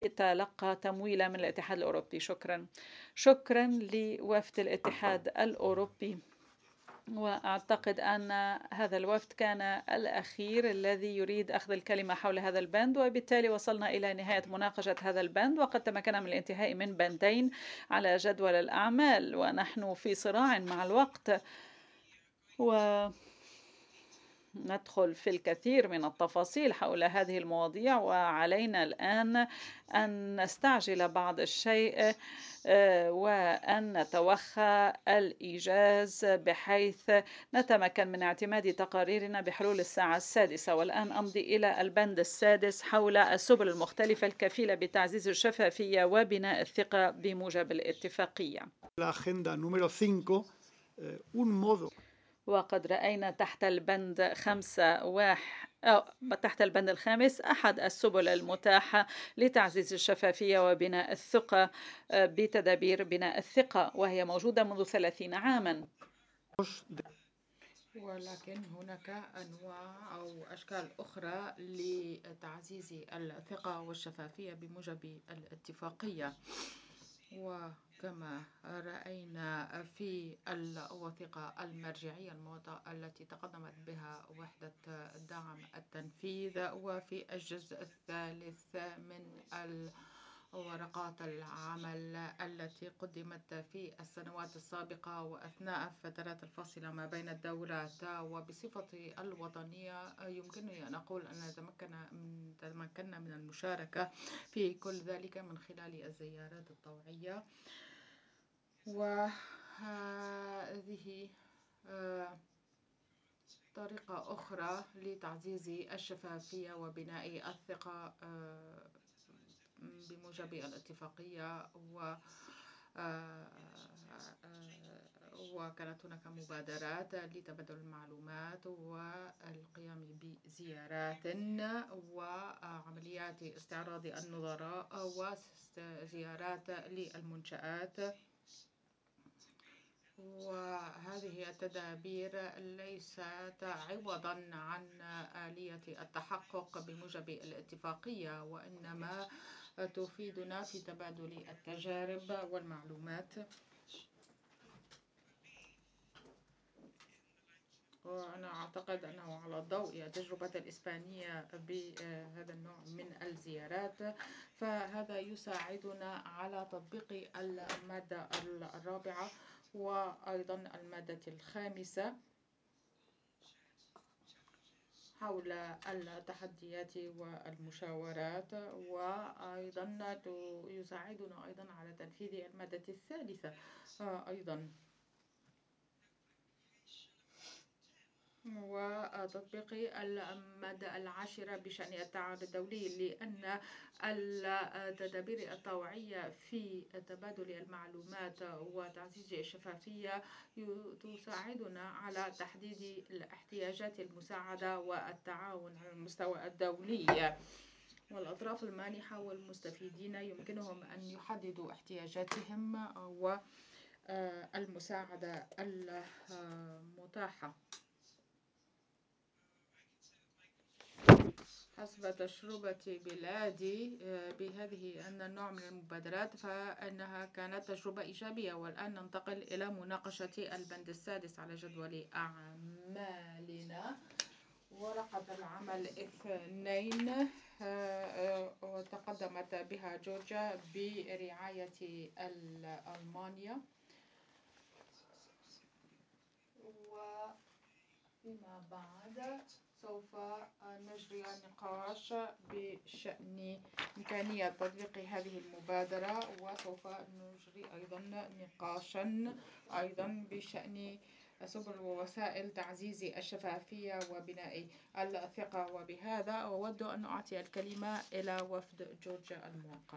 تلقى تمويلا من الاتحاد الأوروبي. شكرا. شكرا لوفد الاتحاد الأوروبي. وأعتقد أن هذا الوفد كان الأخير الذي يريد أخذ الكلمة حول هذا البند، وبالتالي وصلنا إلى نهاية مناقشة هذا البند، وقد تمكنا من الانتهاء من بندين على جدول الأعمال، ونحن في صراع مع الوقت ندخل في الكثير من التفاصيل حول هذه المواضيع، وعلينا الآن أن نستعجل بعض الشيء وأن نتوخى الإيجاز بحيث نتمكن من اعتماد تقاريرنا بحلول الساعة 6. والآن أمضي إلى البند السادس حول السبل المختلفة الكفيلة بتعزيز الشفافية وبناء الثقة بموجب الاتفاقية. وقد رأينا تحت البند تحت البند الخامس أحد السبل المتاحة لتعزيز الشفافية وبناء الثقة بتدابير بناء الثقة، وهي موجودة منذ 30 عاما. ولكن هناك أنواع أو أشكال أخرى لتعزيز الثقة والشفافية بموجب الاتفاقية. وكما رأينا في الوثيقة المرجعية التي تقدمت بها وحدة دعم التنفيذ، وفي الجزء الثالث من ورقات العمل التي قدمت في السنوات السابقة وأثناء الفترات الفاصلة ما بين الدورات. وبصفتي الوطنية يمكنني أن أقول أن تمكنا من المشاركة في كل ذلك من خلال الزيارات الطوعية، وهذه طريقة أخرى لتعزيز الشفافية وبناء الثقة بموجب الاتفاقية. وكانت هناك مبادرات لتبادل المعلومات والقيام بزيارات وعمليات استعراض النظراء وزيارات للمنشآت. وهذه التدابير ليست عوضا عن آلية التحقق بموجب الاتفاقية، وإنما تفيدنا في تبادل التجارب والمعلومات. وأنا أعتقد أنه على ضوء التجربة الإسبانية بهذا النوع من الزيارات، فهذا يساعدنا على تطبيق المادة الرابعة وأيضا المادة الخامسة حول التحديات والمشاورات، وأيضا يساعدنا أيضا على تنفيذ المادة الثالثة أيضا، وتطبيق المادة 10 بشأن التعاون الدولي، لأن التدابير الطوعية في تبادل المعلومات وتعزيز الشفافية تساعدنا على تحديد الاحتياجات المساعدة والتعاون على المستوى الدولي. والأطراف المانحة والمستفيدين يمكنهم أن يحددوا احتياجاتهم والمساعدة المتاحة. حسب تجربة بلادي بهذه النوع من المبادرات فإنها كانت تجربة إيجابية. والآن ننتقل إلى مناقشة البند السادس على جدول أعمالنا. ورقة العمل 2 وتقدمت بها جورجيا برعاية ألمانيا. وفيما بعد سوف نجري نقاش بشأن إمكانية تطبيق هذه المبادرة، وسوف نجري أيضا نقاشا أيضا بشأن سبل ووسائل تعزيز الشفافية وبناء الثقة. وبهذا أود أن أعطي الكلمة إلى وفد جورجيا الموقر.